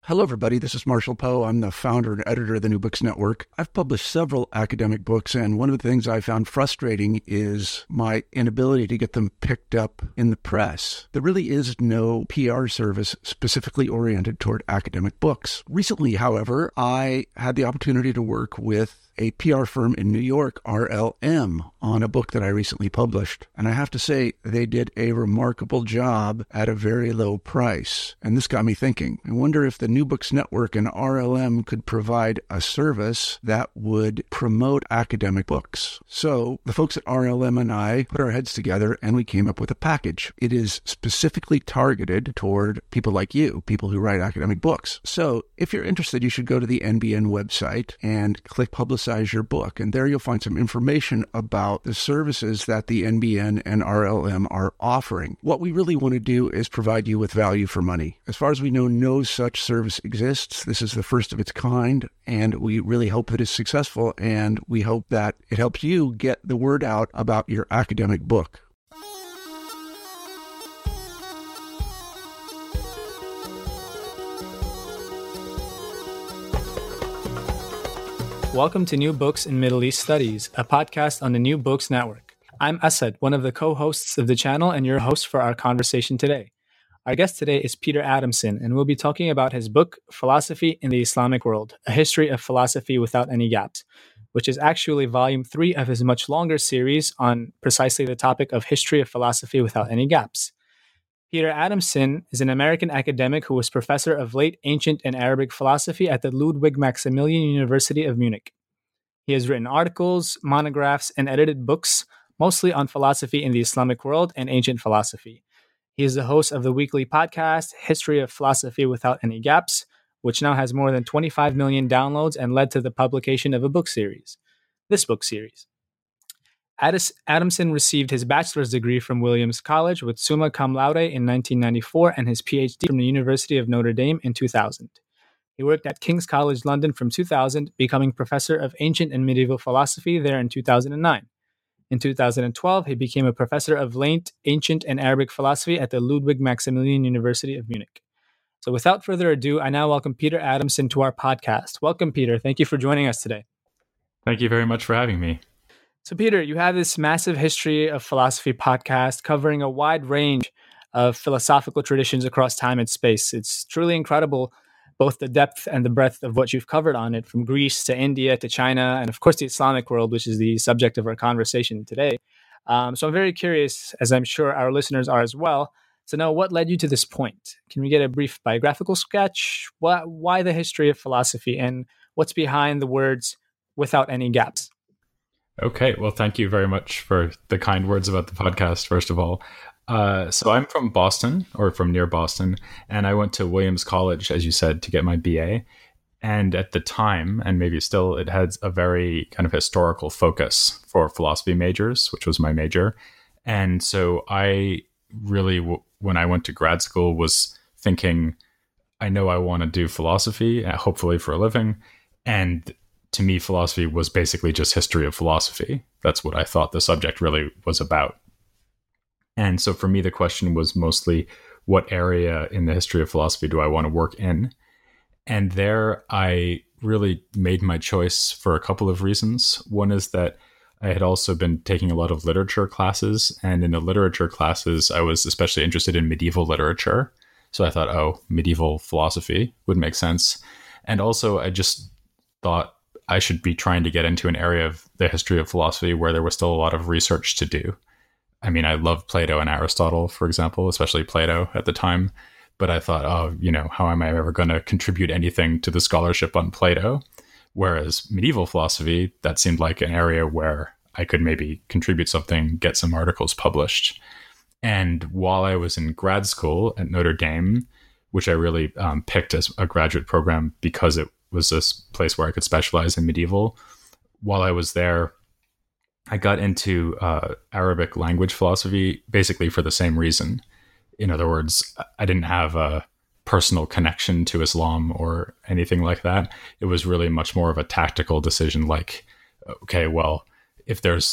Hello, everybody. This is Marshall Poe. I'm the founder and editor of the New Books Network. I've published several academic books, and one of the things I found frustrating is my inability to get them picked up in the press. There really is no PR service specifically oriented toward academic books. Recently, however, I had the opportunity to work with a PR firm in New York, RLM, on a book that I recently published. And I have to say, they did a remarkable job at a very low price. And this got me thinking. I wonder if the New Books Network and RLM could provide a service that would promote academic books. So the folks at RLM and I put our heads together and we came up with a package. It is specifically targeted toward people like you, people who write academic books. So if you're interested, you should go to the NBN website and click Publicize Your Book. And there you'll find some information about the services that the NBN and RLM are offering. What we really want to do is provide you with value for money. As far as we know, no such service exists. This is the first of its kind, and we really hope that it's successful, and we hope that it helps you get the word out about your academic book. Welcome to New Books in Middle East Studies, a podcast on the New Books Network. I'm Asad, one of the co-hosts of the channel and your host for our conversation today. Our guest today is Peter Adamson, and we'll be talking about his book, Philosophy in the Islamic World, A History of Philosophy Without Any Gaps, which is actually volume 3 of his much longer series on precisely the topic of history of philosophy without any gaps. Peter Adamson is an American academic who was professor of late ancient and Arabic philosophy at the Ludwig Maximilian University of Munich. He has written articles, monographs, and edited books, mostly on philosophy in the Islamic world and ancient philosophy. He is the host of the weekly podcast, History of Philosophy Without Any Gaps, which now has more than 25 million downloads and led to the publication of a book series. This book series. Adamson received his bachelor's degree from Williams College with summa cum laude in 1994 and his PhD from the University of Notre Dame in 2000. He worked at King's College London from 2000, becoming professor of ancient and medieval philosophy there in 2009. In 2012, he became a professor of late ancient and Arabic philosophy at the Ludwig Maximilian University of Munich. So without further ado, I now welcome Peter Adamson to our podcast. Welcome, Peter. Thank you for joining us today. Thank you very much for having me. So, Peter, you have this massive history of philosophy podcast covering a wide range of philosophical traditions across time and space. It's truly incredible, both the depth and the breadth of what you've covered on it, from Greece to India to China, and of course the Islamic world, which is the subject of our conversation today. So I'm very curious, as I'm sure our listeners are as well, to know what led you to this point. Can we get a brief biographical sketch? Why the history of philosophy, and what's behind the words "without any gaps"? Okay, well, thank you very much for the kind words about the podcast, first of all. So I'm from Boston, or from near Boston, and I went to Williams College, as you said, to get my BA. And at the time, and maybe still, it had a very kind of historical focus for philosophy majors, which was my major. And so I really, when I went to grad school, was thinking, I know I want to do philosophy, hopefully for a living. And to me, philosophy was basically just history of philosophy. That's what I thought the subject really was about. And so for me, the question was mostly, what area in the history of philosophy do I want to work in? And there I really made my choice for a couple of reasons. One is that I had also been taking a lot of literature classes. And in the literature classes, I was especially interested in medieval literature. So I thought, medieval philosophy would make sense. And also I just thought I should be trying to get into an area of the history of philosophy where there was still a lot of research to do. I mean, I love Plato and Aristotle, for example, especially Plato at the time. But I thought, how am I ever going to contribute anything to the scholarship on Plato? Whereas medieval philosophy, that seemed like an area where I could maybe contribute something, get some articles published. And while I was in grad school at Notre Dame, which I really picked as a graduate program because it was this place where I could specialize in medieval. While I was there, I got into Arabic language philosophy basically for the same reason. In other words, I didn't have a personal connection to Islam or anything like that. It was really much more of a tactical decision like, okay, well, if there's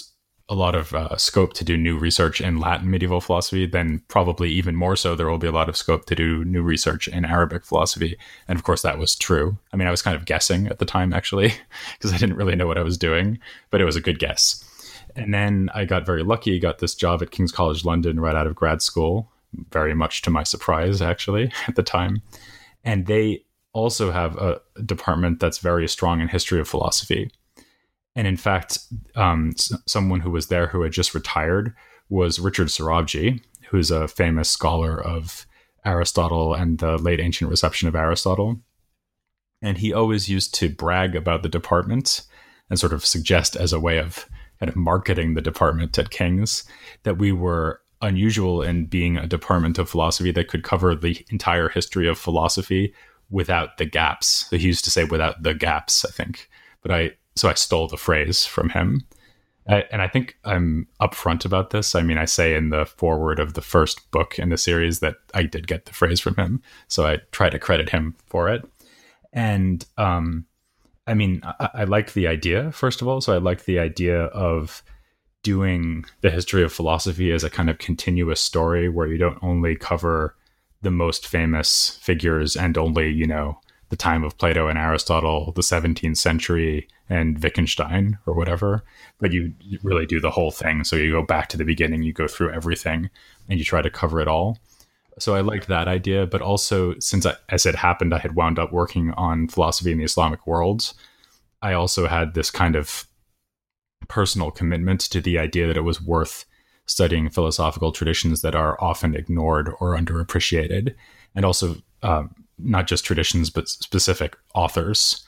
a lot of scope to do new research in Latin medieval philosophy, then probably even more so, there will be a lot of scope to do new research in Arabic philosophy. And of course, that was true. I mean, I was kind of guessing at the time, actually, because I didn't really know what I was doing, but it was a good guess. And then I got very lucky, got this job at King's College London right out of grad school, very much to my surprise, actually, at the time. And they also have a department that's very strong in history of philosophy. And in fact, someone who was there who had just retired was Richard Sorabji, who's a famous scholar of Aristotle and the late ancient reception of Aristotle. And he always used to brag about the department and sort of suggest, as a way of kind of marketing the department at King's, that we were unusual in being a department of philosophy that could cover the entire history of philosophy without the gaps. So he used to say without the gaps, I think. So I stole the phrase from him. And I think I'm upfront about this. I mean, I say in the foreword of the first book in the series that I did get the phrase from him. So I try to credit him for it. And I mean, I like the idea, first of all. So I like the idea of doing the history of philosophy as a kind of continuous story where you don't only cover the most famous figures and only, the time of Plato and Aristotle, the 17th century, and Wittgenstein or whatever, but you really do the whole thing. So you go back to the beginning, you go through everything, and you try to cover it all. So I liked that idea, but also since, as it happened, I had wound up working on philosophy in the Islamic world, I also had this kind of personal commitment to the idea that it was worth studying philosophical traditions that are often ignored or underappreciated, and also not just traditions, but specific authors.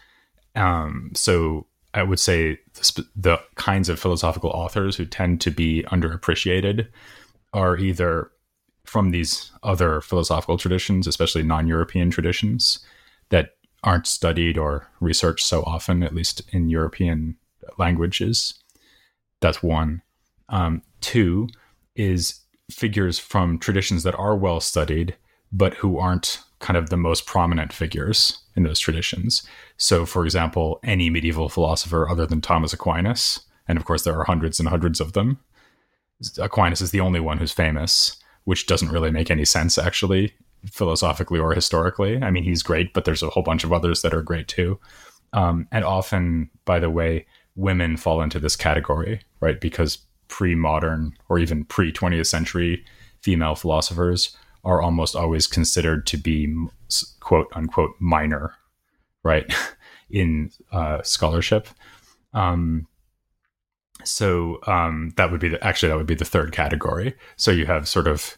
So I would say the kinds of philosophical authors who tend to be underappreciated are either from these other philosophical traditions, especially non-European traditions that aren't studied or researched so often, at least in European languages. That's one. Two is figures from traditions that are well studied, but who aren't kind of the most prominent figures in those traditions. So, for example, any medieval philosopher other than Thomas Aquinas, and of course there are hundreds and hundreds of them, Aquinas is the only one who's famous, which doesn't really make any sense, actually, philosophically or historically. I mean, he's great, but there's a whole bunch of others that are great too. And often, by the way, women fall into this category, right? Because pre-modern or even pre-20th century female philosophers are almost always considered to be quote unquote minor, right, in scholarship. So that would be the third category. So you have sort of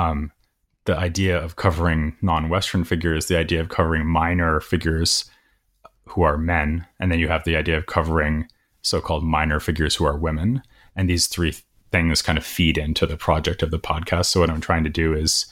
the idea of covering non-Western figures, the idea of covering minor figures who are men, and then you have the idea of covering so-called minor figures who are women. And these three things kind of feed into the project of the podcast. So what I'm trying to do is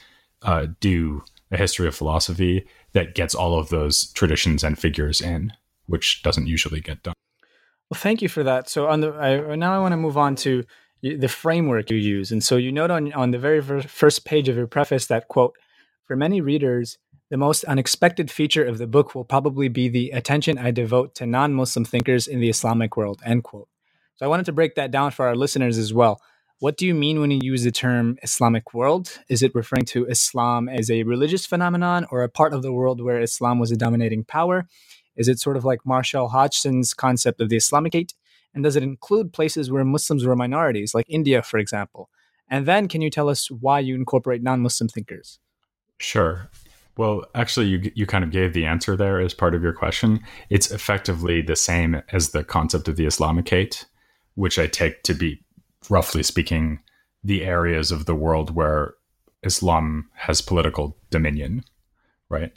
do a history of philosophy that gets all of those traditions and figures in, which doesn't usually get done. Well, thank you for that. So now I want to move on to the framework you use. And so you note on the very first page of your preface that, quote, "For many readers, the most unexpected feature of the book will probably be the attention I devote to non-Muslim thinkers in the Islamic world," end quote. So I wanted to break that down for our listeners as well. What do you mean when you use the term Islamic world? Is it referring to Islam as a religious phenomenon or a part of the world where Islam was a dominating power? Is it sort of like Marshall Hodgson's concept of the Islamicate? And does it include places where Muslims were minorities, like India, for example? And then can you tell us why you incorporate non-Muslim thinkers? Sure. Well, actually, you kind of gave the answer there as part of your question. It's effectively the same as the concept of the Islamicate, which I take to be, roughly speaking, the areas of the world where Islam has political dominion, right?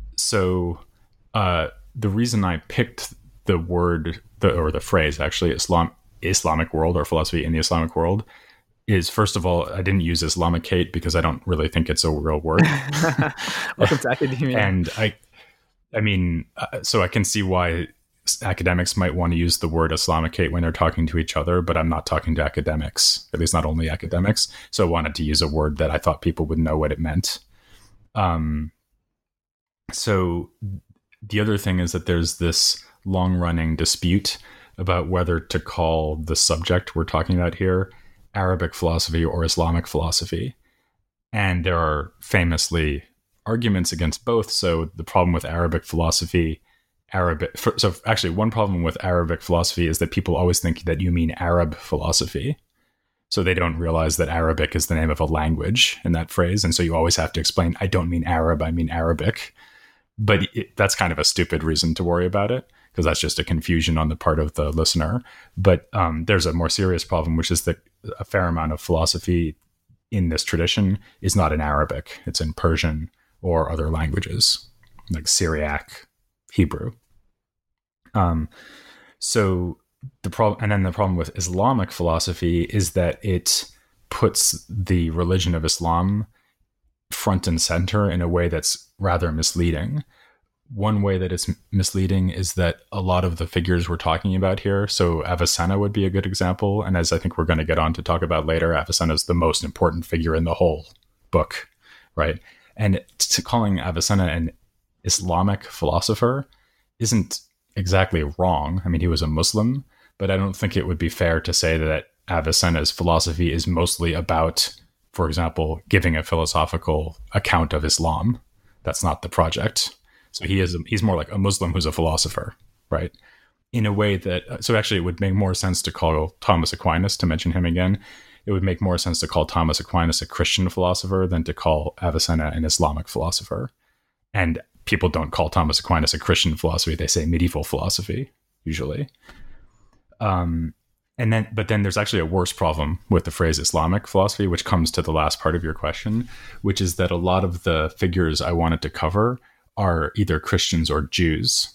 So the reason I picked the word, or the phrase, actually, Islamic world or philosophy in the Islamic world, is, first of all, I didn't use Islamicate because I don't really think it's a real word. Welcome to academia. And I mean, so I can see why academics might want to use the word Islamicate when they're talking to each other, but I'm not talking to academics, at least not only academics. So I wanted to use a word that I thought people would know what it meant. So the other thing is that there's this long-running dispute about whether to call the subject we're talking about here Arabic philosophy or Islamic philosophy. And there are famously arguments against both. So the problem with Arabic philosophy, one problem with Arabic philosophy is that people always think that you mean Arab philosophy. So they don't realize that Arabic is the name of a language in that phrase. And so you always have to explain, I don't mean Arab, I mean Arabic. But that's kind of a stupid reason to worry about it, because that's just a confusion on the part of the listener. But there's a more serious problem, which is that a fair amount of philosophy in this tradition is not in Arabic. It's in Persian or other languages like Syriac, Hebrew. So the problem with Islamic philosophy is that it puts the religion of Islam front and center in a way that's rather misleading. One way that it's misleading is that a lot of the figures we're talking about here, so Avicenna would be a good example, and as I think we're going to get on to talk about later, Avicenna is the most important figure in the whole book, right? And calling Avicenna an Islamic philosopher isn't exactly wrong. I mean, he was a Muslim, but I don't think it would be fair to say that Avicenna's philosophy is mostly about, for example, giving a philosophical account of Islam. That's not the project. So he's more like a Muslim who's a philosopher, right? In a way that, so actually it would make more sense to call Thomas Aquinas, to mention him again, it would make more sense to call Thomas Aquinas a Christian philosopher than to call Avicenna an Islamic philosopher. And people don't call Thomas Aquinas a Christian philosophy, they say medieval philosophy, usually. But then there's actually a worse problem with the phrase Islamic philosophy, which comes to the last part of your question, which is that a lot of the figures I wanted to cover are either Christians or Jews.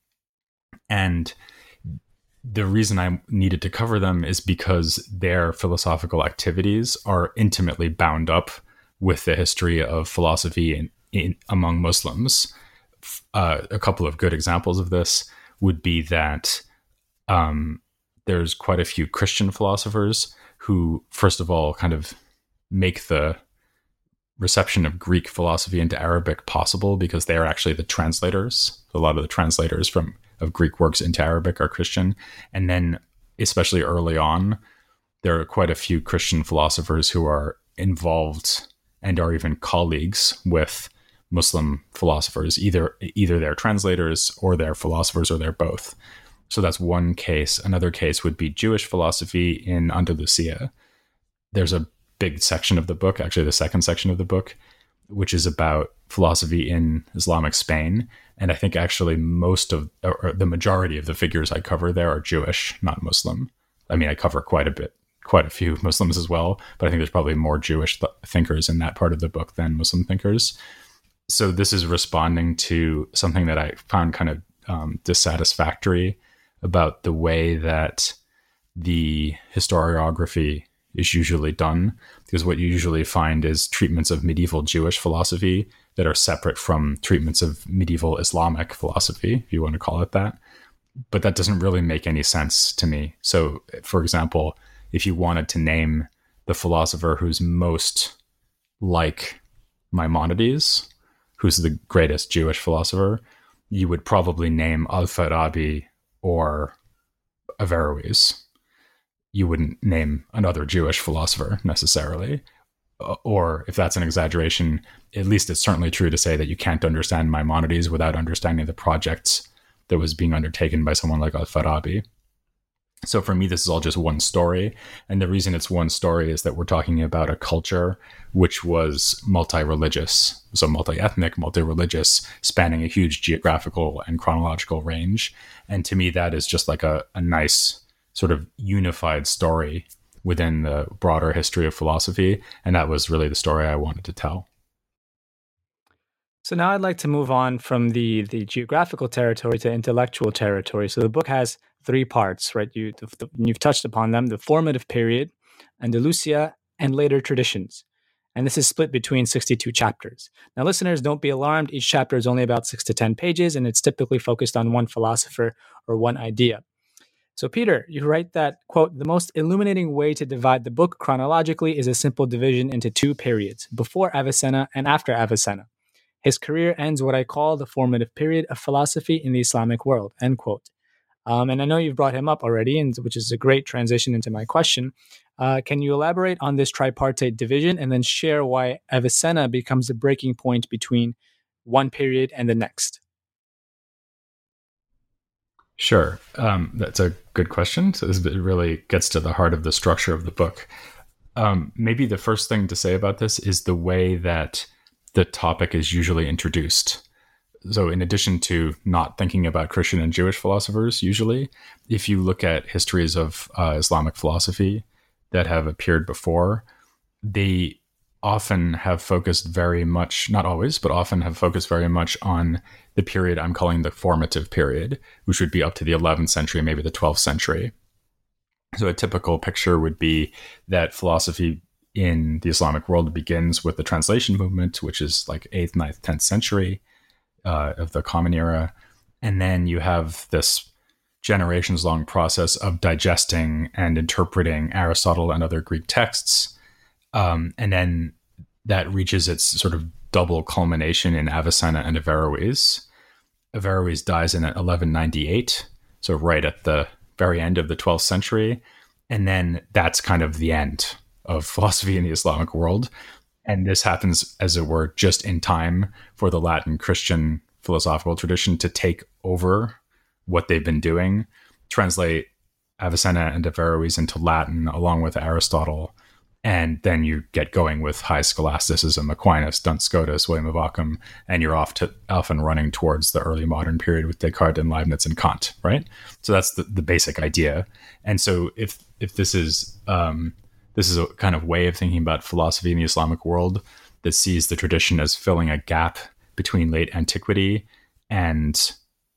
And the reason I needed to cover them is because their philosophical activities are intimately bound up with the history of philosophy among Muslims. A couple of good examples of this would be that there's quite a few Christian philosophers who, first of all, kind of make the reception of Greek philosophy into Arabic possible because they are actually the translators. A lot of the translators of Greek works into Arabic are Christian. And then, especially early on, there are quite a few Christian philosophers who are involved and are even colleagues with Muslim philosophers. Either they're translators or they're philosophers or they're both. So that's one case. Another case would be Jewish philosophy in Andalusia. There's a big section of the book, actually the second section of the book, which is about philosophy in Islamic Spain. And I think actually the majority of the figures I cover there are Jewish, not Muslim. I mean, I cover quite a few Muslims as well, but I think there's probably more Jewish thinkers in that part of the book than Muslim thinkers. So this is responding to something that I found kind of dissatisfactory about the way that the historiography is usually done, because what you usually find is treatments of medieval Jewish philosophy that are separate from treatments of medieval Islamic philosophy, if you want to call it that. But that doesn't really make any sense to me. So, for example, if you wanted to name the philosopher who's most like Maimonides, who's the greatest Jewish philosopher, you would probably name Al-Farabi or Averroes. You wouldn't name another Jewish philosopher necessarily. Or if that's an exaggeration, at least it's certainly true to say that you can't understand Maimonides without understanding the projects that was being undertaken by someone like Al-Farabi. So for me, this is all just one story. And the reason it's one story is that we're talking about a culture which was multi-religious. So multi-ethnic, multi-religious, spanning a huge geographical and chronological range. And to me, that is just like a nice sort of unified story within the broader history of philosophy. And that was really the story I wanted to tell. So now I'd like to move on from the geographical territory to intellectual territory. So the book has 3 parts, right? You've touched upon them: the formative period, Andalusia, and later traditions. And this is split between 62 chapters. Now, listeners, don't be alarmed. Each chapter is only about 6 to 10 pages, and it's typically focused on one philosopher or one idea. So, Peter, you write that, quote, the most illuminating way to divide the book chronologically is a simple division into 2 periods, before Avicenna and after Avicenna. His career ends what I call the formative period of philosophy in the Islamic world, end quote. And I know you've brought him up already, and which is a great transition into my question. Can you elaborate on this tripartite division and then share why Avicenna becomes the breaking point between one period and the next? Sure. That's a good question. So this really gets to the heart of the structure of the book. Maybe the first thing to say about this is the way that the topic is usually introduced. So in addition to not thinking about Christian and Jewish philosophers, usually, if you look at histories of Islamic philosophy that have appeared before, they often have focused very much, not always, but often have focused very much on the period I'm calling the formative period, which would be up to the 11th century, maybe the 12th century. So a typical picture would be that philosophy in the Islamic world begins with the translation movement, which is like 8th, 9th, 10th century of the Common Era. And then you have this generations-long process of digesting and interpreting Aristotle and other Greek texts. And then that reaches its sort of double culmination in Avicenna and Averroes. Averroes dies in 1198, so right at the very end of the 12th century. And then that's kind of the end of philosophy in the Islamic world. And this happens, as it were, just in time for the Latin Christian philosophical tradition to take over what they've been doing, translate Avicenna and Averroes into Latin along with Aristotle. And then you get going with high scholasticism, Aquinas, Duns Scotus, William of Ockham, and you're off and running towards the early modern period with Descartes and Leibniz and Kant, right? So that's the basic idea. And so if this is a kind of way of thinking about philosophy in the Islamic world that sees the tradition as filling a gap between late antiquity and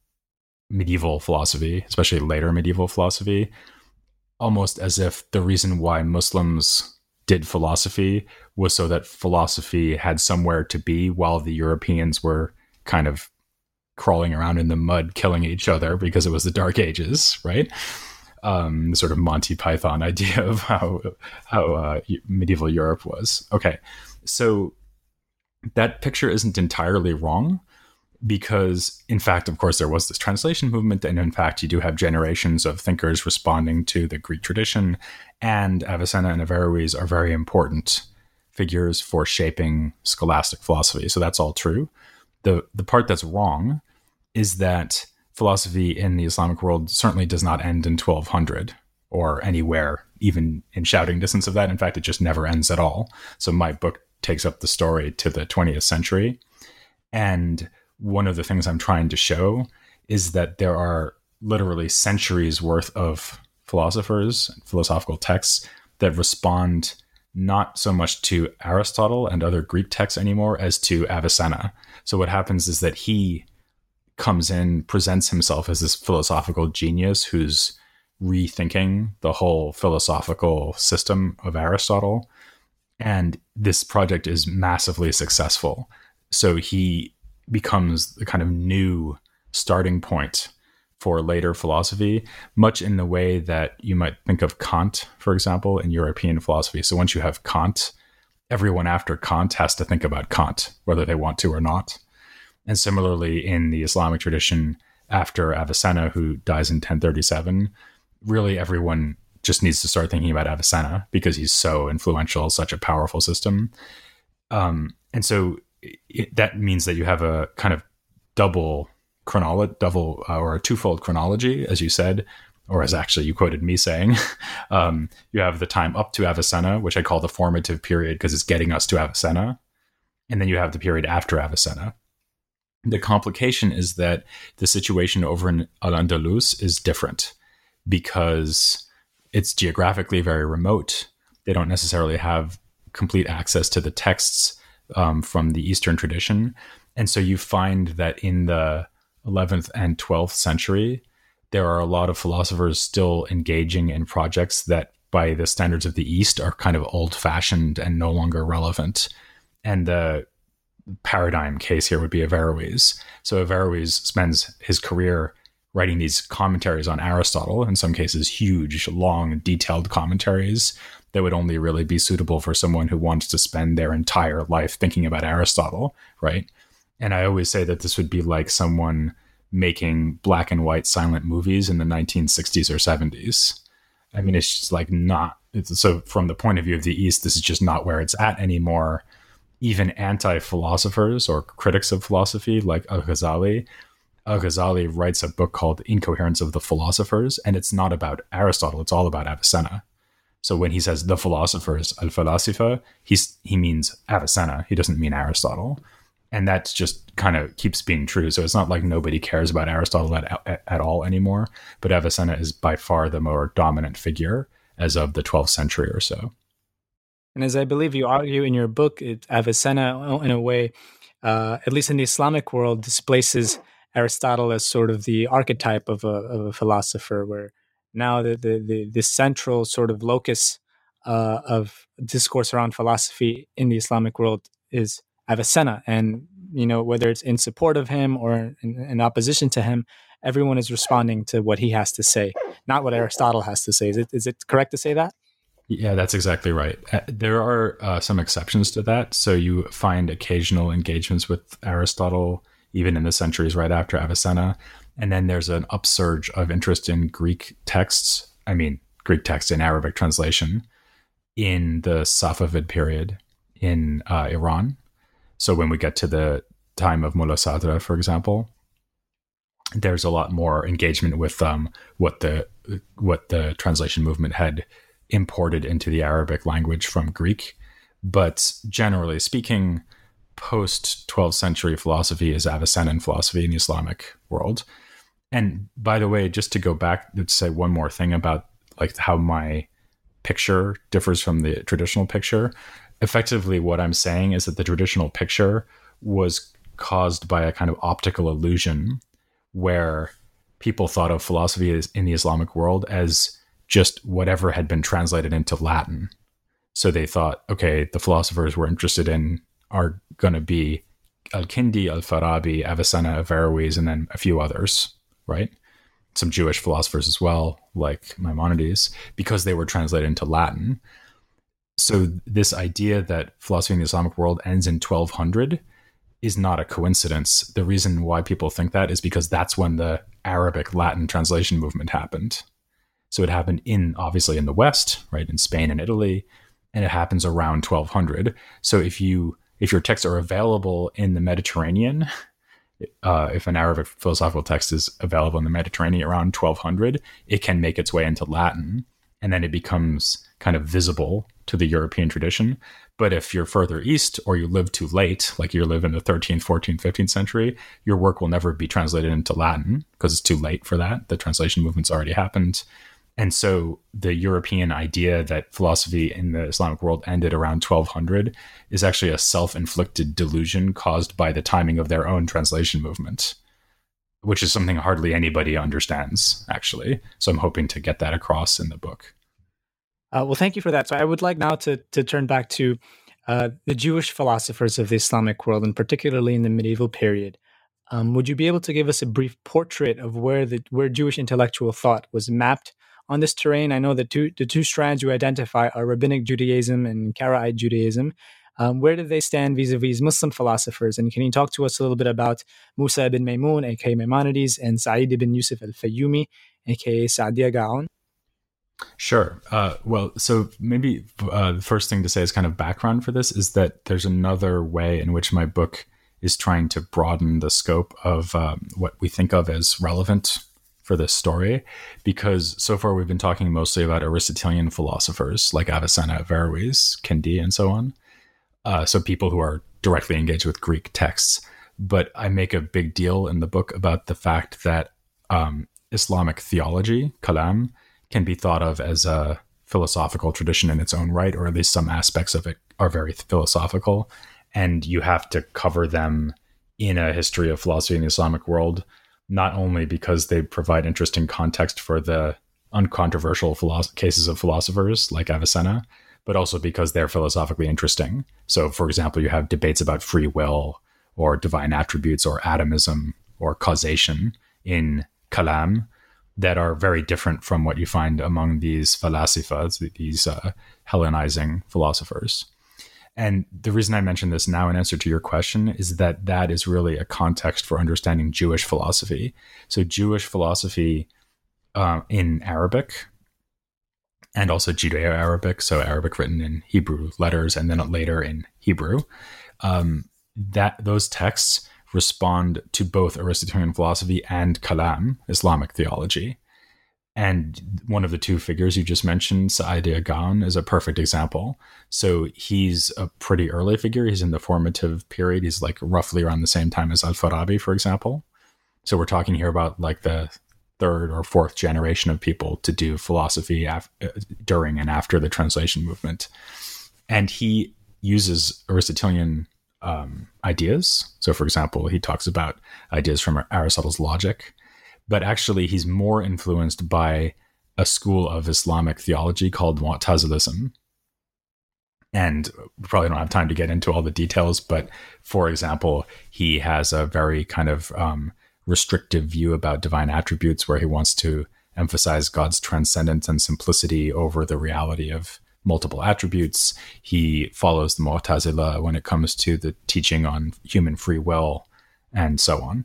medieval philosophy, especially later medieval philosophy, almost as if the reason why Muslims did philosophy was so that philosophy had somewhere to be while the Europeans were kind of crawling around in the mud, killing each other because it was the Dark Ages, right? Sort of Monty Python idea of how medieval Europe was. Okay, so that picture isn't entirely wrong because, in fact, of course, there was this translation movement, and in fact, you do have generations of thinkers responding to the Greek tradition, and Avicenna and Averroes are very important figures for shaping scholastic philosophy. So that's all true. The part that's wrong is that philosophy in the Islamic world certainly does not end in 1200 or anywhere, even in shouting distance of that. In fact, it just never ends at all. So my book takes up the story to the 20th century. And one of the things I'm trying to show is that there are literally centuries worth of philosophers and philosophical texts that respond not so much to Aristotle and other Greek texts anymore as to Avicenna. So what happens is that he comes in, presents himself as this philosophical genius who's rethinking the whole philosophical system of Aristotle. And this project is massively successful. So he becomes the kind of new starting point for later philosophy, much in the way that you might think of Kant, for example, in European philosophy. So once you have Kant, everyone after Kant has to think about Kant, whether they want to or not. And similarly, in the Islamic tradition, after Avicenna, who dies in 1037, really everyone just needs to start thinking about Avicenna because he's so influential, such a powerful system. And so that means that you have a kind of double or a twofold chronology, as you said, or as actually you quoted me saying. You have the time up to Avicenna, which I call the formative period because it's getting us to Avicenna. And then you have the period after Avicenna. The complication is that the situation over in Al-Andalus is different because it's geographically very remote. They don't necessarily have complete access to the texts from the Eastern tradition. And so you find that in the 11th and 12th century, there are a lot of philosophers still engaging in projects that by the standards of the East are kind of old-fashioned and no longer relevant. And the paradigm case here would be Averroes. So Averroes spends his career writing these commentaries on Aristotle, in some cases huge, long, detailed commentaries that would only really be suitable for someone who wants to spend their entire life thinking about Aristotle, right? And I always say that this would be like someone making black and white silent movies in the 1960s or 70s. I mean, it's just like so from the point of view of the East, this is just not where it's at anymore. Even anti-philosophers or critics of philosophy like Al-Ghazali writes a book called Incoherence of the Philosophers, and it's not about Aristotle, it's all about Avicenna. So when he says the philosophers, al-falasifa, he means Avicenna, he doesn't mean Aristotle. And that just kind of keeps being true. So it's not like nobody cares about Aristotle at all anymore, but Avicenna is by far the more dominant figure as of the 12th century or so. And as I believe you argue in your book, Avicenna, in a way, at least in the Islamic world, displaces Aristotle as sort of the archetype of a philosopher, where now the central sort of locus of discourse around philosophy in the Islamic world is Avicenna. And, whether it's in support of him or in opposition to him, everyone is responding to what he has to say, not what Aristotle has to say. Is it correct to say that? Yeah, that's exactly right. There are some exceptions to that. So you find occasional engagements with Aristotle, even in the centuries right after Avicenna. And then there's an upsurge of interest in Greek texts in Arabic translation in the Safavid period in Iran. So when we get to the time of Mullah Sadra, for example, there's a lot more engagement with what the translation movement had imported into the Arabic language from Greek. But generally speaking, post-12th century philosophy is Avicennan philosophy in the Islamic world. And by the way, just to go back to say one more thing about like how my picture differs from the traditional picture, effectively what I'm saying is that the traditional picture was caused by a kind of optical illusion where people thought of philosophy in the Islamic world as just whatever had been translated into Latin. So they thought, okay, the philosophers we're interested in are going to be Al-Kindi, Al-Farabi, Avicenna, Averroes, and then a few others, right? Some Jewish philosophers as well, like Maimonides, because they were translated into Latin. So this idea that philosophy in the Islamic world ends in 1200 is not a coincidence. The reason why people think that is because that's when the Arabic Latin translation movement happened. So it happened obviously in the West, right, in Spain and Italy, and it happens around 1200. So if your texts are available in the Mediterranean, if an Arabic philosophical text is available in the Mediterranean around 1200, it can make its way into Latin, and then it becomes kind of visible to the European tradition. But if you're further east or you live too late, like you live in the 13th, 14th, 15th century, your work will never be translated into Latin because it's too late for that. The translation movement's already happened. And so the European idea that philosophy in the Islamic world ended around 1200 is actually a self-inflicted delusion caused by the timing of their own translation movement, which is something hardly anybody understands, actually. So I'm hoping to get that across in the book. Well, thank you for that. So I would like now to turn back to the Jewish philosophers of the Islamic world, and particularly in the medieval period. Would you be able to give us a brief portrait of where Jewish intellectual thought was mapped on this terrain? I know the two strands you identify are Rabbinic Judaism and Karaite Judaism. Where do they stand vis-a-vis Muslim philosophers? And can you talk to us a little bit about Musa ibn Maymun, aka Maimonides, and Sa'id ibn Yusuf al-Fayyumi, aka Sa'diya Gaon? Sure. Well, so maybe the first thing to say as kind of background for this is that there's another way in which my book is trying to broaden the scope of what we think of as relevant for this story, because so far we've been talking mostly about Aristotelian philosophers like Avicenna, Averroes, Kindi, and so on. So people who are directly engaged with Greek texts. But I make a big deal in the book about the fact that Islamic theology, kalam, can be thought of as a philosophical tradition in its own right, or at least some aspects of it are very philosophical. And you have to cover them in a history of philosophy in the Islamic world, not only because they provide interesting context for the uncontroversial cases of philosophers like Avicenna, but also because they're philosophically interesting. So, for example, you have debates about free will or divine attributes or atomism or causation in kalam that are very different from what you find among these falasifas, these Hellenizing philosophers. And the reason I mention this now in answer to your question is that that is really a context for understanding Jewish philosophy. So Jewish philosophy in Arabic and also Judeo-Arabic, so Arabic written in Hebrew letters and then later in Hebrew, that those texts respond to both Aristotelian philosophy and Kalam, Islamic theology. And one of the two figures you just mentioned, Sa'adi Agaon, is a perfect example. So he's a pretty early figure. He's in the formative period. He's like roughly around the same time as Al-Farabi, for example. So we're talking here about like the third or fourth generation of people to do philosophy during and after the translation movement. And he uses Aristotelian ideas. So, for example, he talks about ideas from Aristotle's logic. But actually, he's more influenced by a school of Islamic theology called Mu'tazilism. And we probably don't have time to get into all the details, but for example, he has a very kind of restrictive view about divine attributes where he wants to emphasize God's transcendence and simplicity over the reality of multiple attributes. He follows the Mu'tazila when it comes to the teaching on human free will and so on.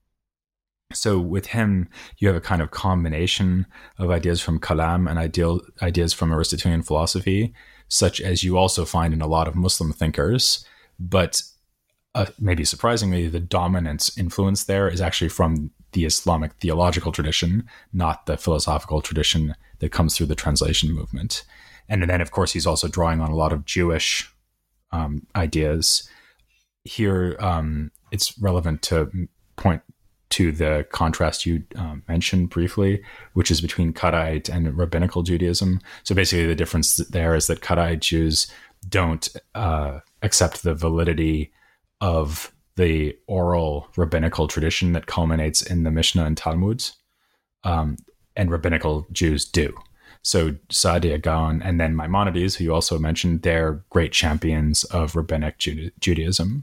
So with him, you have a kind of combination of ideas from Kalam and ideas from Aristotelian philosophy, such as you also find in a lot of Muslim thinkers. But maybe surprisingly, the dominant influence there is actually from the Islamic theological tradition, not the philosophical tradition that comes through the translation movement. And then, of course, he's also drawing on a lot of Jewish ideas. Here, it's relevant to point to the contrast you mentioned briefly, which is between Karaite and rabbinical Judaism. So basically the difference there is that Karaite Jews don't accept the validity of the oral rabbinical tradition that culminates in the Mishnah and Talmud, and rabbinical Jews do. So Sa'adi Agaon and then Maimonides, who you also mentioned, they're great champions of rabbinic Judaism.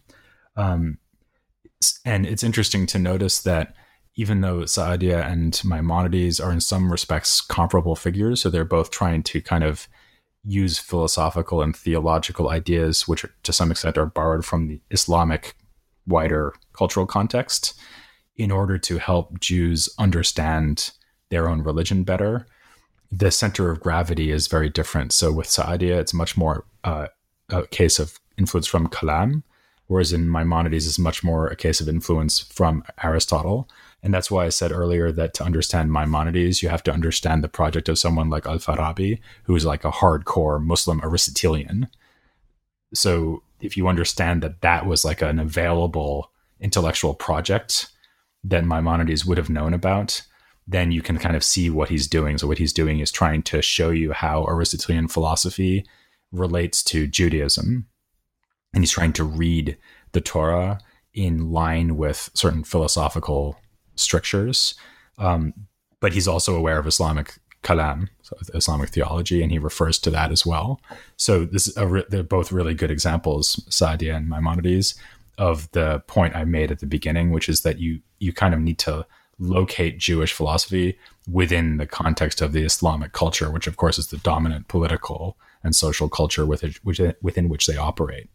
And it's interesting to notice that even though Sa'adia and Maimonides are in some respects comparable figures, so they're both trying to kind of use philosophical and theological ideas, which to some extent are borrowed from the Islamic wider cultural context, in order to help Jews understand their own religion better. The center of gravity is very different. So with Sa'adia, it's much more a case of influence from Kalam, whereas in Maimonides is much more a case of influence from Aristotle. And that's why I said earlier that to understand Maimonides, you have to understand the project of someone like Al-Farabi, who is like a hardcore Muslim Aristotelian. So if you understand that that was like an available intellectual project that Maimonides would have known about, then you can kind of see what he's doing. So what he's doing is trying to show you how Aristotelian philosophy relates to Judaism. And he's trying to read the Torah in line with certain philosophical strictures. But he's also aware of Islamic kalam, so Islamic theology, and he refers to that as well. So they're both really good examples, Sa'adia and Maimonides, of the point I made at the beginning, which is that you kind of need to locate Jewish philosophy within the context of the Islamic culture, which of course is the dominant political and social culture within which they operate.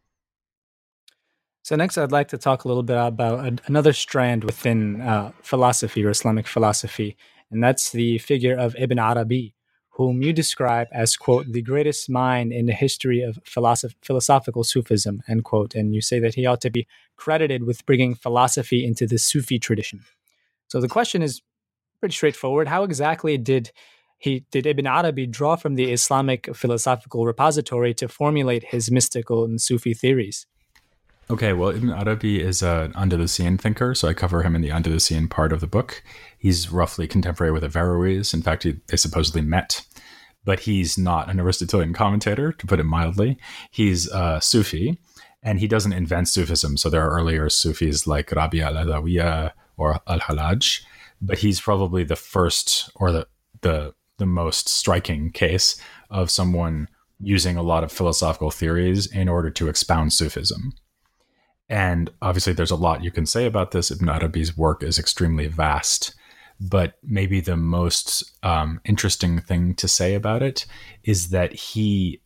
So next, I'd like to talk a little bit about another strand within philosophy or Islamic philosophy, and that's the figure of Ibn Arabi, whom you describe as, quote, the greatest mind in the history of philosophical Sufism, end quote, and you say that he ought to be credited with bringing philosophy into the Sufi tradition. So the question is pretty straightforward. How exactly did Ibn Arabi draw from the Islamic philosophical repository to formulate his mystical and Sufi theories? Okay, well, Ibn Arabi is an Andalusian thinker, so I cover him in the Andalusian part of the book. He's roughly contemporary with Averroes. In fact, they supposedly met. But he's not an Aristotelian commentator, to put it mildly. He's a Sufi, and he doesn't invent Sufism. So there are earlier Sufis like Rabi al-Adawiya or al-Halaj, but he's probably the first or the most striking case of someone using a lot of philosophical theories in order to expound Sufism. And obviously there's a lot you can say about this. Ibn Arabi's work is extremely vast, but maybe the most interesting thing to say about it is that he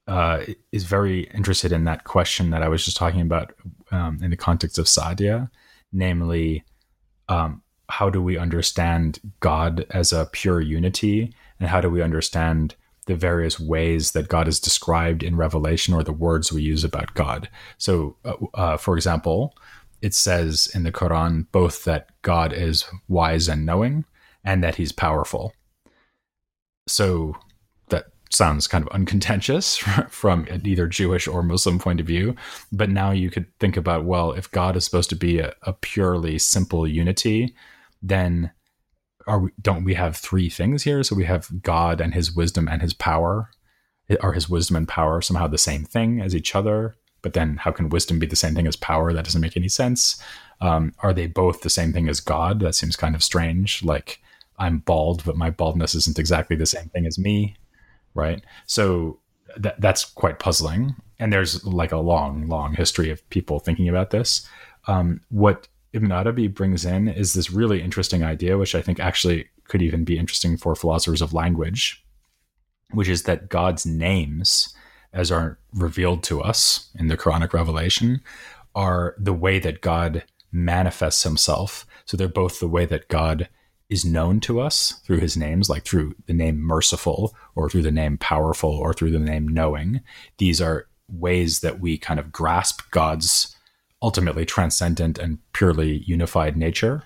is very interested in that question that I was just talking about in the context of Saadia, namely, how do we understand God as a pure unity, and how do we understand the various ways that God is described in Revelation, or the words we use about God. So, for example, it says in the Quran both that God is wise and knowing, and that he's powerful. So that sounds kind of uncontentious from an either Jewish or Muslim point of view. But now you could think about, well, if God is supposed to be a purely simple unity, then don't we have three things here? So we have God and his wisdom and his power. Are his wisdom and power somehow the same thing as each other? But then how can wisdom be the same thing as power? That doesn't make any sense. Are they both the same thing as God? That seems kind of strange. Like, I'm bald, but my baldness isn't exactly the same thing as me, right? So that's quite puzzling. And there's like a long, long history of people thinking about this. What Ibn Arabi brings in is this really interesting idea, which I think actually could even be interesting for philosophers of language, which is that God's names, as are revealed to us in the Quranic revelation, are the way that God manifests himself. So they're both the way that God is known to us through his names, like through the name merciful, or through the name powerful, or through the name knowing. These are ways that we kind of grasp God's ultimately transcendent and purely unified nature.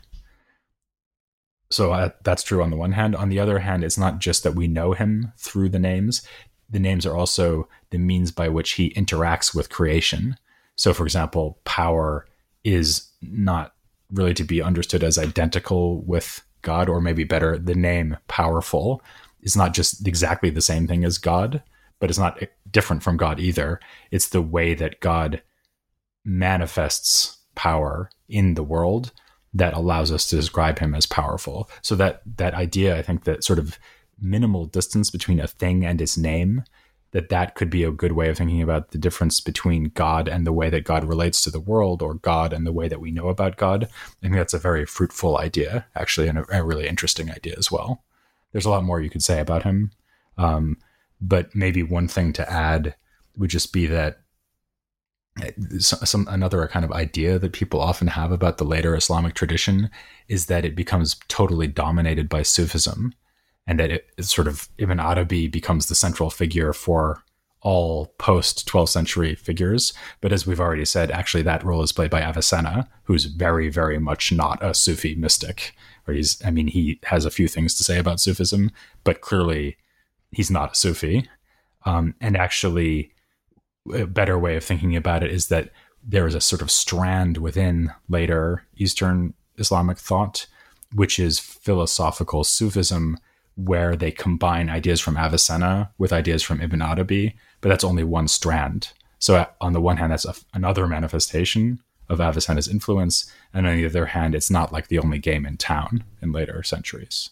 So that's true on the one hand. On the other hand, it's not just that we know him through the names. The names are also the means by which he interacts with creation. So, for example, power is not really to be understood as identical with God, or maybe better, the name powerful is not just exactly the same thing as God, but it's not different from God either. It's the way that God manifests power in the world that allows us to describe him as powerful. So that idea, I think, that sort of minimal distance between a thing and its name, that could be a good way of thinking about the difference between God and the way that God relates to the world, or God and the way that we know about God. I think that's a very fruitful idea, actually, and a really interesting idea as well. There's a lot more you could say about him. But maybe one thing to add would just be that another kind of idea that people often have about the later Islamic tradition is that it becomes totally dominated by Sufism, and that it's sort of Ibn Arabi becomes the central figure for all post 12th century figures. But as we've already said, actually that role is played by Avicenna, who's very, very much not a Sufi mystic. Or he has a few things to say about Sufism, but clearly he's not a Sufi. And actually, a better way of thinking about it is that there is a sort of strand within later Eastern Islamic thought, which is philosophical Sufism, where they combine ideas from Avicenna with ideas from Ibn Arabi, but that's only one strand. So on the one hand, that's another manifestation of Avicenna's influence, and on the other hand, it's not like the only game in town in later centuries.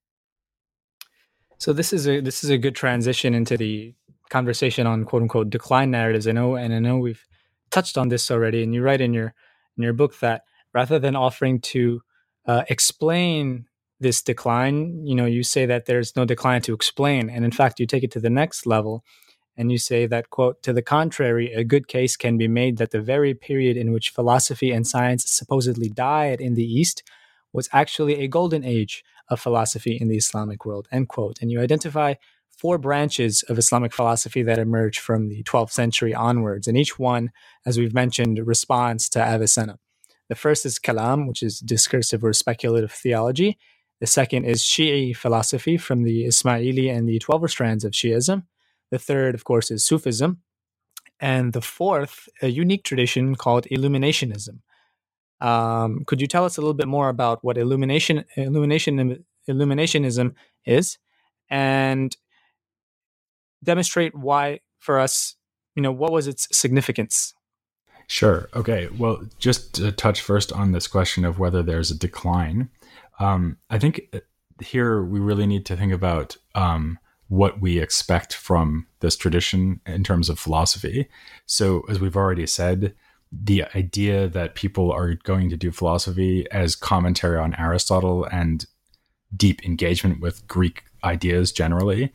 So this is a good transition into the conversation on quote unquote decline narratives. I know we've touched on this already, and you write in your book that rather than offering to explain this decline, you say that there's no decline to explain, and in fact you take it to the next level, and you say that, quote, to the contrary, a good case can be made that the very period in which philosophy and science supposedly died in the East was actually a golden age of philosophy in the Islamic world, end quote. And you identify 4 branches of Islamic philosophy that emerged from the 12th century onwards. And each one, as we've mentioned, responds to Avicenna. The first is Kalam, which is discursive or speculative theology. The second is Shi'i philosophy from the Ismaili and the 12 strands of Shi'ism. The third, of course, is Sufism. And the fourth, a unique tradition called Illuminationism. Could you tell us a little bit more about what Illuminationism is, and demonstrate why for us, what was its significance? Sure. Okay. Well, just to touch first on this question of whether there's a decline, I think here we really need to think about what we expect from this tradition in terms of philosophy. So, as we've already said, the idea that people are going to do philosophy as commentary on Aristotle and deep engagement with Greek ideas generally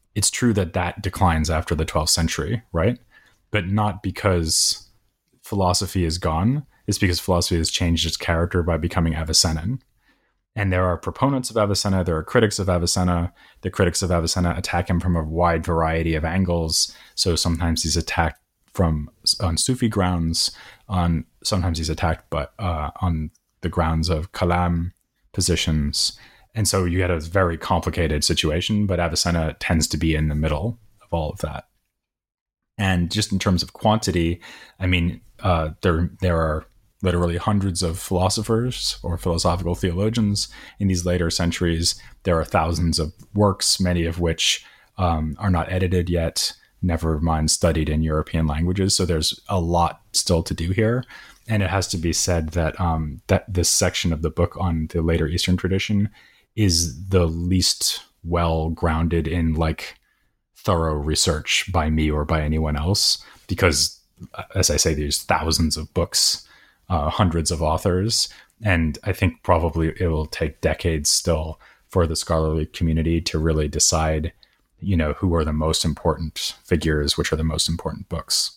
it's true that that declines after the 12th century, right? But not because philosophy is gone. It's because philosophy has changed its character by becoming Avicennan. And there are proponents of Avicenna, there are critics of Avicenna. The critics of Avicenna attack him from a wide variety of angles. So sometimes he's attacked on Sufi grounds, sometimes he's attacked on the grounds of Kalam positions. And so you get a very complicated situation, but Avicenna tends to be in the middle of all of that. And just in terms of quantity, I mean, there are literally hundreds of philosophers or philosophical theologians in these later centuries. There are thousands of works, many of which are not edited yet, never mind studied in European languages. So there's a lot still to do here. And it has to be said that that this section of the book on the later Eastern tradition is the least well grounded in like thorough research by me or by anyone else, because as I say, there's thousands of books, hundreds of authors, and I think probably it will take decades still for the scholarly community to really decide, who are the most important figures, which are the most important books.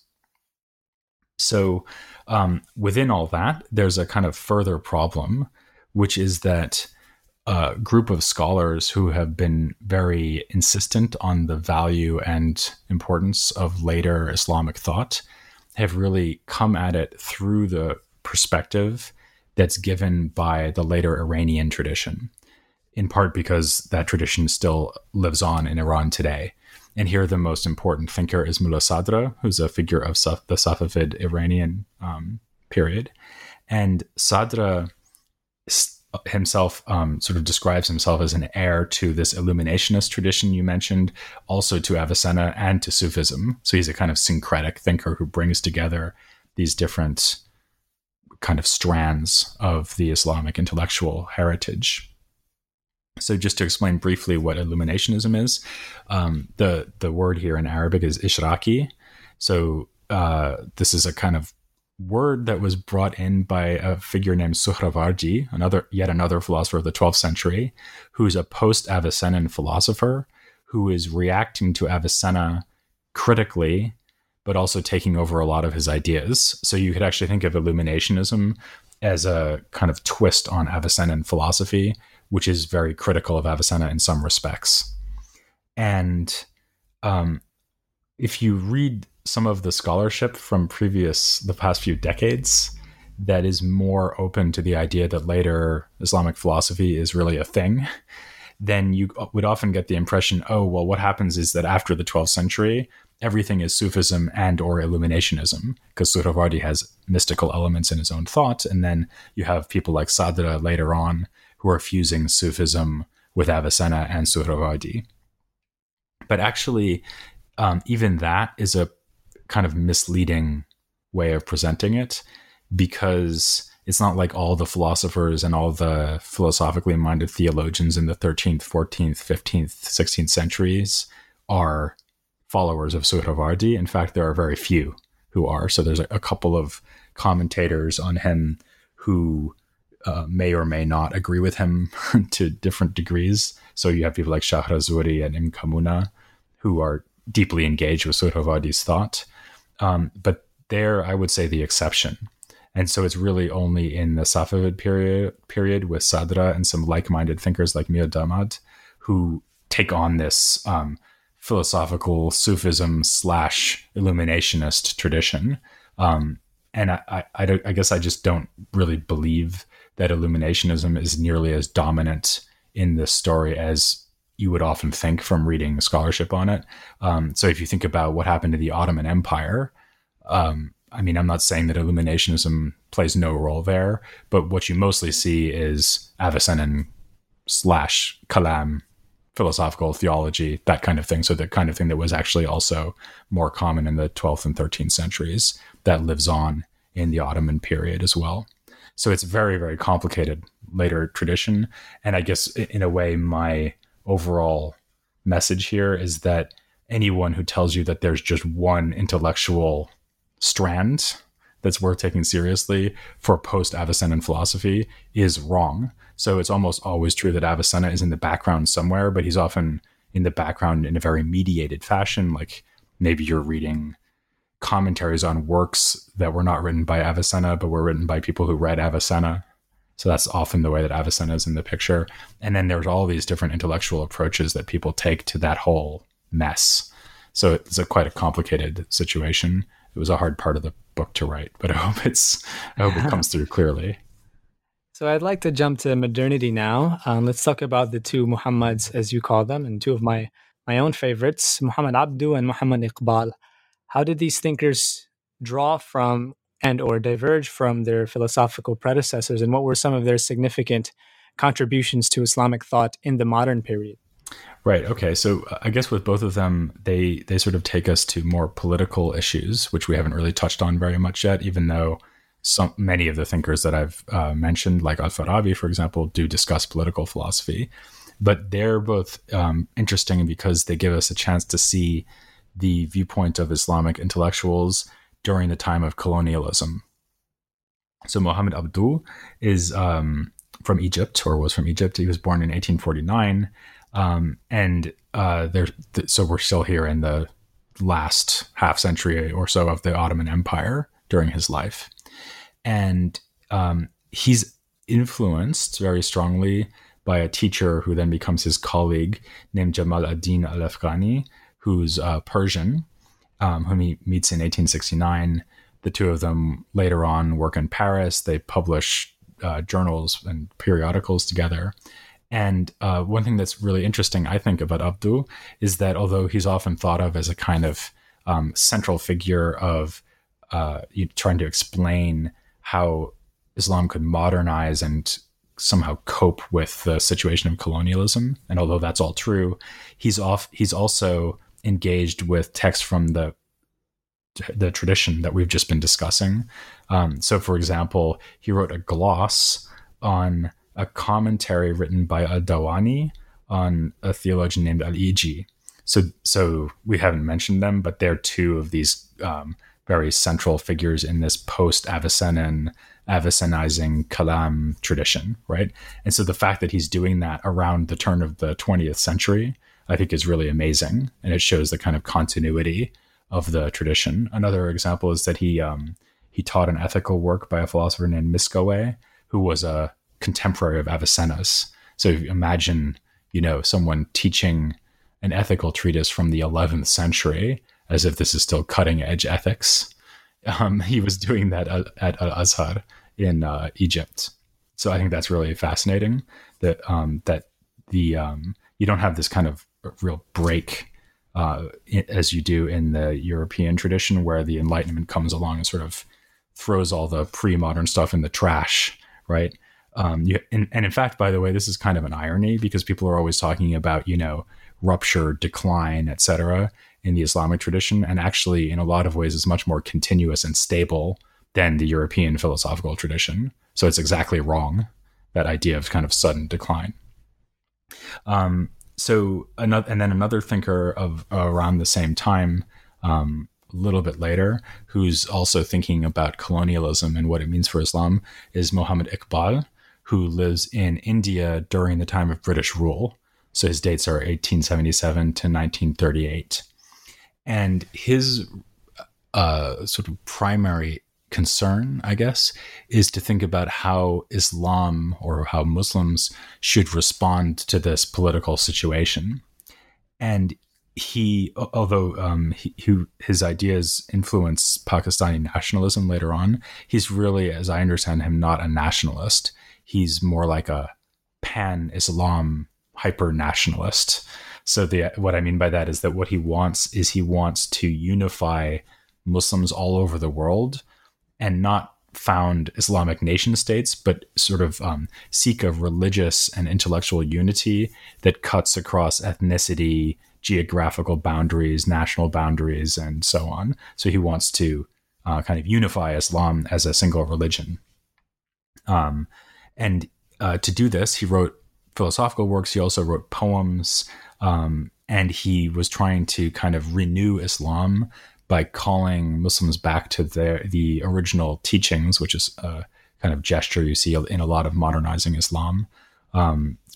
So within all that, there's a kind of further problem, which is that a group of scholars who have been very insistent on the value and importance of later Islamic thought have really come at it through the perspective that's given by the later Iranian tradition, in part because that tradition still lives on in Iran today. And here the most important thinker is Mullah Sadra, who's a figure of the Safavid Iranian period. And Sadra himself sort of describes himself as an heir to this illuminationist tradition you mentioned, also to Avicenna and to Sufism. So he's a kind of syncretic thinker who brings together these different kind of strands of the Islamic intellectual heritage. So just to explain briefly what illuminationism is, the word here in Arabic is ishraqi. So this is a kind of word that was brought in by a figure named Suhrawardi, yet another philosopher of the 12th century, who's a post-Avicennan philosopher who is reacting to Avicenna critically, but also taking over a lot of his ideas. So you could actually think of illuminationism as a kind of twist on Avicennan philosophy, which is very critical of Avicenna in some respects. And if you read some of the scholarship from the past few decades that is more open to the idea that later Islamic philosophy is really a thing, then you would often get the impression, what happens is that after the 12th century, everything is Sufism and or illuminationism, because Suhrawardi has mystical elements in his own thought. And then you have people like Sadra later on who are fusing Sufism with Avicenna and Suhrawardi. But actually, even that is a kind of misleading way of presenting it, because it's not like all the philosophers and all the philosophically minded theologians in the 13th, 14th, 15th, 16th centuries are followers of Suhrawardi. In fact, there are very few who are. So there's a couple of commentators on him who may or may not agree with him to different degrees. So you have people like Shahrazuri and Ibn Kamuna who are deeply engaged with Suhrawardi's thought. But they're, I would say, the exception. And so it's really only in the Safavid period with Sadra and some like-minded thinkers like Mir Damad who take on this philosophical Sufism / illuminationist tradition. And I guess I just don't really believe that illuminationism is nearly as dominant in this story as you would often think from reading scholarship on it. So if you think about what happened to the Ottoman Empire, I mean, I'm not saying that illuminationism plays no role there, but what you mostly see is Avicennan / Kalam philosophical theology, that kind of thing. So the kind of thing that was actually also more common in the 12th and 13th centuries that lives on in the Ottoman period as well. So it's very, very complicated later tradition. And I guess in a way, my overall message here is that anyone who tells you that there's just one intellectual strand that's worth taking seriously for post-Avicennan philosophy is wrong. So it's almost always true that Avicenna is in the background somewhere, but he's often in the background in a very mediated fashion. Like maybe you're reading commentaries on works that were not written by Avicenna, but were written by people who read Avicenna. So that's often the way that Avicenna is in the picture. And then there's all these different intellectual approaches that people take to that whole mess. So it's quite a complicated situation. It was a hard part of the book to write, but I hope it comes through clearly. So I'd like to jump to modernity now. Let's talk about the two Muhammads, as you call them, and two of my own favorites, Muhammad Abdu and Muhammad Iqbal. How did these thinkers draw from and or diverge from their philosophical predecessors, and what were some of their significant contributions to Islamic thought in the modern period? Right. Okay. So I guess with both of them, they sort of take us to more political issues, which we haven't really touched on very much yet, even though many of the thinkers that I've mentioned, like Al-Farabi, for example, do discuss political philosophy. But they're both interesting because they give us a chance to see the viewpoint of Islamic intellectuals during the time of colonialism. So Muhammad Abdu is from Egypt, or was from Egypt. He was born in 1849. So we're still here in the last half century or so of the Ottoman Empire during his life. And he's influenced very strongly by a teacher who then becomes his colleague named Jamal ad-Din al-Afghani, who's Persian, whom he meets in 1869. The two of them later on work in Paris. They publish journals and periodicals together. And one thing that's really interesting, I think, about Abdu is that although he's often thought of as a kind of central figure of trying to explain how Islam could modernize and somehow cope with the situation of colonialism, and although that's all true, he's also engaged with texts from the tradition that we've just been discussing. So, for example, he wrote a gloss on a commentary written by Al-Dawani on a theologian named Al-Iji. So we haven't mentioned them, but they're two of these very central figures in this post-Avicennan, Avicenizing Kalam tradition, right? And so the fact that he's doing that around the turn of the 20th century, I think is really amazing. And it shows the kind of continuity of the tradition. Another example is that he taught an ethical work by a philosopher named Miskawayh, who was a contemporary of Avicenna's. So if you imagine, someone teaching an ethical treatise from the 11th century, as if this is still cutting edge ethics. He was doing that at Al-Azhar in Egypt. So I think that's really fascinating that you don't have this kind of real break as you do in the European tradition, where the Enlightenment comes along and sort of throws all the pre-modern stuff in the trash, right? And in fact, by the way, this is kind of an irony because people are always talking about, rupture, decline, etc. in the Islamic tradition. And actually, in a lot of ways, is much more continuous and stable than the European philosophical tradition. So it's exactly wrong, that idea of kind of sudden decline. Another thinker of around the same time, a little bit later, who's also thinking about colonialism and what it means for Islam, is Muhammad Iqbal, who lives in India during the time of British rule. So his dates are 1877 to 1938. And his sort of primary concern, I guess, is to think about how Islam or how Muslims should respond to this political situation. And his ideas influence Pakistani nationalism later on, he's really, as I understand him, not a nationalist. He's more like a pan-Islam hyper-nationalist. So what I mean by that is that what he wants to unify Muslims all over the world and not found Islamic nation states, but sort of seek a religious and intellectual unity that cuts across ethnicity, geographical boundaries, national boundaries, and so on. So he wants to kind of unify Islam as a single religion. And to do this, he wrote philosophical works. He also wrote poems, and he was trying to kind of renew Islam by calling Muslims back to the original teachings, which is a kind of gesture you see in a lot of modernizing Islam.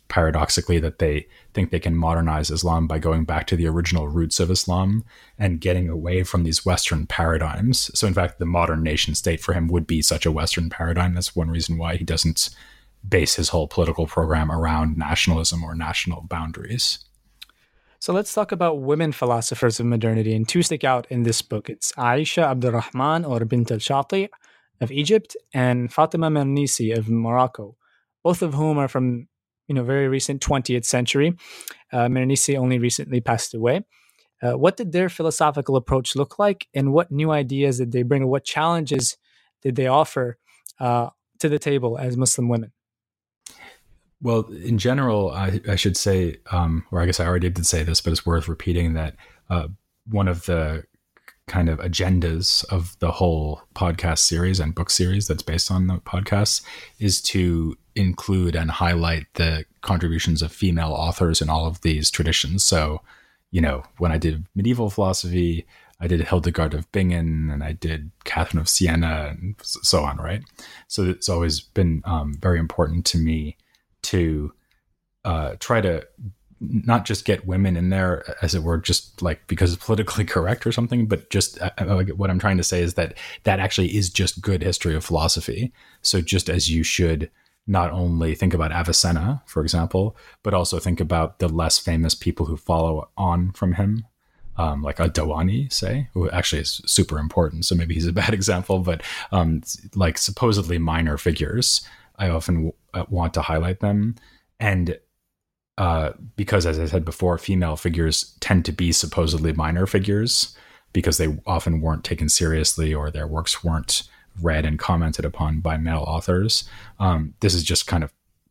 paradoxically that they think they can modernize Islam by going back to the original roots of Islam and getting away from these Western paradigms. So in fact, the modern nation state for him would be such a Western paradigm. That's one reason why he doesn't base his whole political program around nationalism or national boundaries. So let's talk about women philosophers of modernity, and two stick out in this book. It's Aisha Abdurrahman, or Bint al-Shati, of Egypt, and Fatima Mernissi of Morocco, both of whom are from very recent 20th century. Mernissi only recently passed away. What did their philosophical approach look like, and what new ideas did they bring, or what challenges did they offer to the table as Muslim women? Well, in general, I should say, or I guess I already did say this, but it's worth repeating that one of the kind of agendas of the whole podcast series and book series that's based on the podcast is to include and highlight the contributions of female authors in all of these traditions. So, when I did medieval philosophy, I did Hildegard of Bingen, and I did Catherine of Siena, and so on, right? So it's always been very important to me to try to not just get women in there, as it were, just like because it's politically correct or something, but just what I'm trying to say is that actually is just good history of philosophy. So just as you should not only think about Avicenna, for example, but also think about the less famous people who follow on from him, like Ad-Dawani, say, who actually is super important. So maybe he's a bad example, but like supposedly minor figures, I often want to highlight them. And because, as I said before, female figures tend to be supposedly minor figures because they often weren't taken seriously or their works weren't read and commented upon by male authors. This is just kind of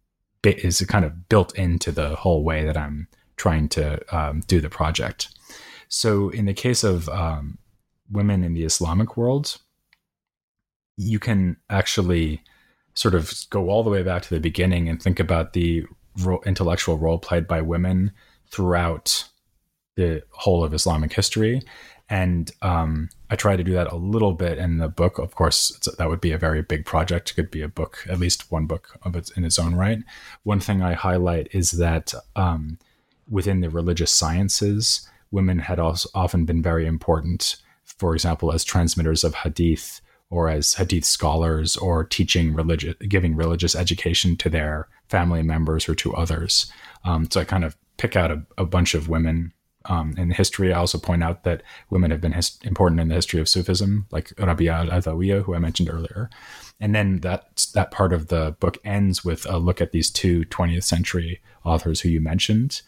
built into the whole way that I'm trying to do the project. So in the case of women in the Islamic world, you can actually sort of go all the way back to the beginning and think about the intellectual role played by women throughout the whole of Islamic history. And I try to do that a little bit in the book. Of course, that would be a very big project. It could be a book, at least one book of it in its own right. One thing I highlight is that within the religious sciences, women had also often been very important, for example, as transmitters of hadith, or as hadith scholars, or giving religious education to their family members or to others. So I kind of pick out a bunch of women in history. I also point out that women have been important in the history of Sufism, like Rabia al-Adawiyya, who I mentioned earlier. And then that part of the book ends with a look at these two 20th century authors who you mentioned.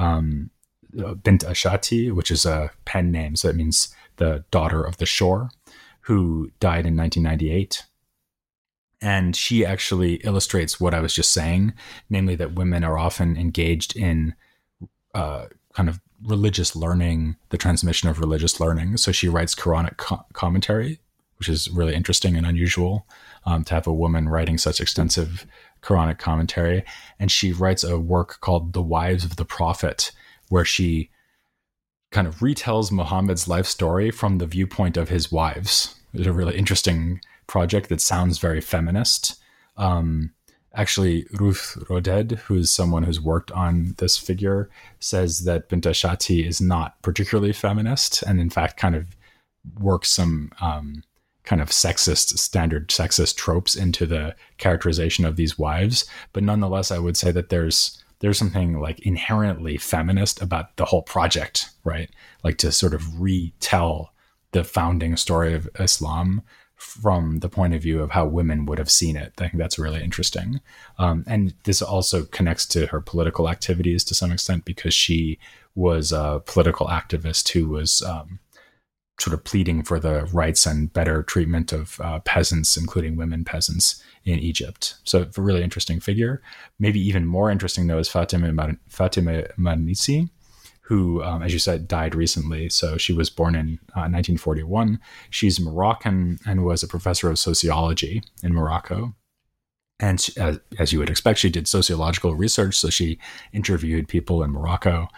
Bint Ashati, which is a pen name, so that means the daughter of the shore, who died in 1998. And she actually illustrates what I was just saying, namely that women are often engaged in kind of religious learning, the transmission of religious learning. So she writes Quranic commentary, which is really interesting and unusual to have a woman writing such extensive Quranic commentary. And she writes a work called The Wives of the Prophet, where she kind of retells Muhammad's life story from the viewpoint of his wives. It's a really interesting project that sounds very feminist. Actually, Ruth Roded, who's someone who's worked on this figure, says that Bint Ashati is not particularly feminist, and in fact kind of works some kind of standard sexist tropes into the characterization of these wives. But nonetheless, I would say that there's something like inherently feminist about the whole project, right? Like to sort of retell the founding story of Islam from the point of view of how women would have seen it. I think that's really interesting. And this also connects to her political activities to some extent, because she was a political activist who was sort of pleading for the rights and better treatment of peasants, including women peasants in Egypt. So a really interesting figure. Maybe even more interesting, though, is Fatima Mernissi, who, as you said, died recently. So she was born in 1941. She's Moroccan and was a professor of sociology in Morocco. And she, as you would expect, she did sociological research. So she interviewed people in Morocco.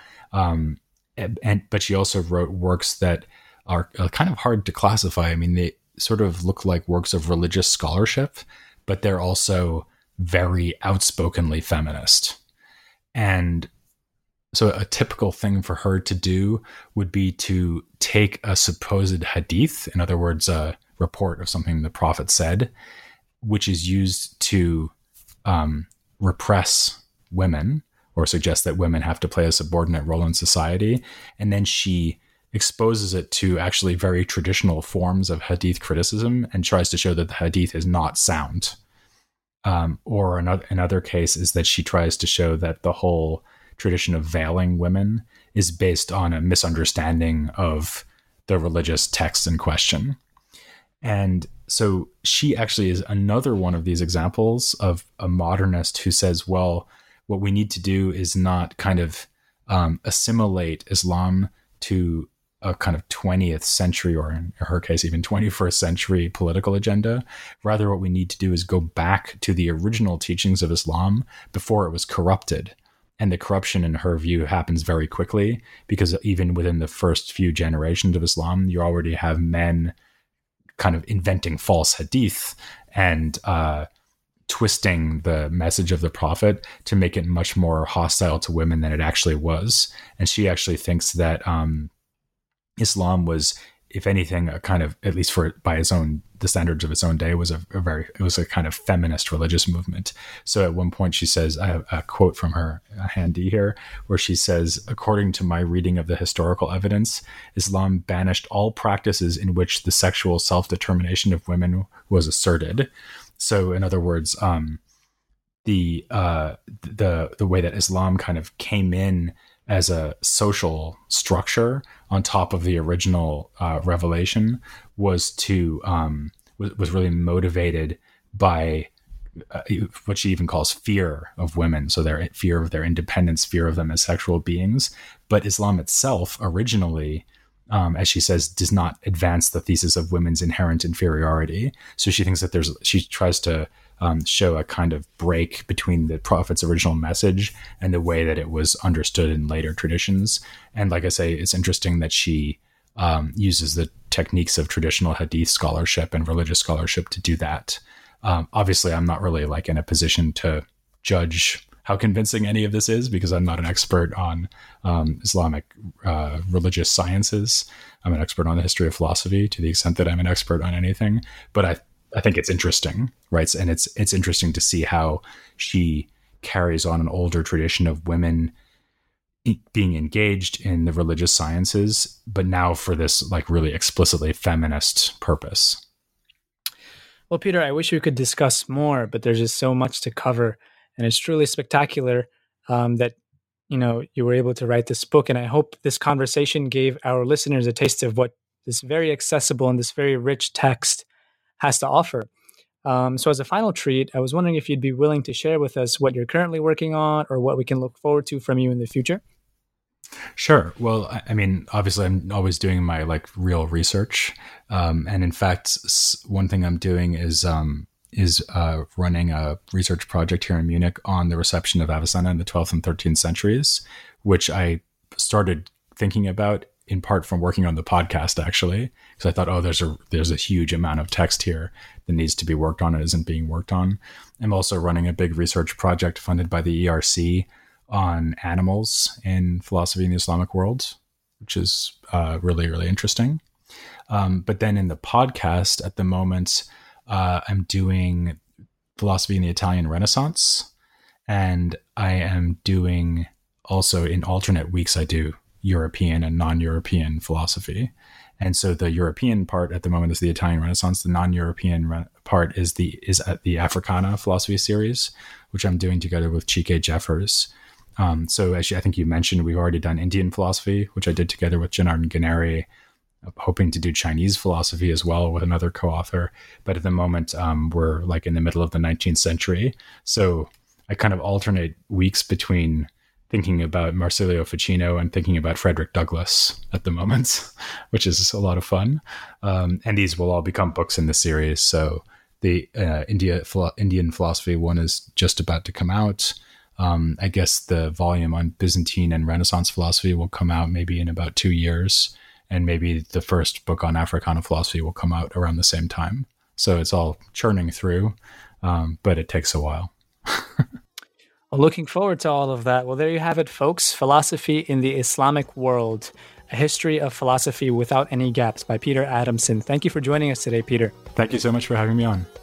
But she also wrote works that are kind of hard to classify. I mean, they sort of look like works of religious scholarship, but they're also very outspokenly feminist. And so a typical thing for her to do would be to take a supposed hadith, in other words, a report of something the Prophet said, which is used to repress women or suggest that women have to play a subordinate role in society. And then she exposes it to actually very traditional forms of hadith criticism and tries to show that the hadith is not sound. Or another case is that she tries to show that the whole tradition of veiling women is based on a misunderstanding of the religious text in question. And so she actually is another one of these examples of a modernist who says, well, what we need to do is not kind of assimilate Islam to a kind of 20th century, or in her case, even 21st century political agenda. Rather, what we need to do is go back to the original teachings of Islam before it was corrupted. And the corruption, in her view, happens very quickly, because even within the first few generations of Islam, you already have men kind of inventing false hadith and twisting the message of the Prophet to make it much more hostile to women than it actually was. And she actually thinks that Islam was, if anything, a kind of, at least the standards of its own day, was a kind of feminist religious movement. So at one point she says, I have a quote from her handy here, where she says, according to my reading of the historical evidence, Islam banished all practices in which the sexual self-determination of women was asserted. So in other words, the way that Islam kind of came in as a social structure on top of the original revelation was really motivated by what she even calls fear of women. So their fear of their independence, fear of them as sexual beings. But Islam itself originally, as she says, does not advance the thesis of women's inherent inferiority. So she thinks that she tries to show a kind of break between the Prophet's original message and the way that it was understood in later traditions. And like I say, it's interesting that she uses the techniques of traditional hadith scholarship and religious scholarship to do that. Obviously, I'm not really in a position to judge how convincing any of this is, because I'm not an expert on Islamic religious sciences. I'm an expert on the history of philosophy to the extent that I'm an expert on anything. But I think it's interesting, right? And it's interesting to see how she carries on an older tradition of women being engaged in the religious sciences, but now for this really explicitly feminist purpose. Well, Peter, I wish we could discuss more, but there's just so much to cover, and it's truly spectacular that you were able to write this book. And I hope this conversation gave our listeners a taste of what this very accessible and this very rich text has to offer. So as a final treat, I was wondering if you'd be willing to share with us what you're currently working on or what we can look forward to from you in the future. Sure. Well, I mean, obviously I'm always doing my real research. And in fact, one thing I'm doing is running a research project here in Munich on the reception of Avicenna in the 12th and 13th centuries, which I started thinking about in part from working on the podcast, actually, because I thought, there's a huge amount of text here that needs to be worked on and isn't being worked on. I'm also running a big research project funded by the ERC on animals in philosophy in the Islamic world, which is really, really interesting. But then in the podcast at the moment, I'm doing philosophy in the Italian Renaissance, and I am doing also in alternate weeks, I do European and non-European philosophy. And so the European part at the moment is the Italian Renaissance. The non-European part is at the Africana philosophy series, which I'm doing together with Chike Jeffers. So as I think you mentioned, we've already done Indian philosophy, which I did together with Janardhan Ganeri, hoping to do Chinese philosophy as well with another co-author. But at the moment, we're in the middle of the 19th century. So I kind of alternate weeks between thinking about Marsilio Ficino and thinking about Frederick Douglass at the moment, which is a lot of fun. And these will all become books in the series. So the Indian philosophy one is just about to come out. I guess the volume on Byzantine and Renaissance philosophy will come out maybe in about 2 years. And maybe the first book on Africana philosophy will come out around the same time. So it's all churning through, but it takes a while. Well, looking forward to all of that. Well, there you have it, folks. Philosophy in the Islamic World, a history of philosophy without any gaps by Peter Adamson. Thank you for joining us today, Peter. Thank you so much for having me on.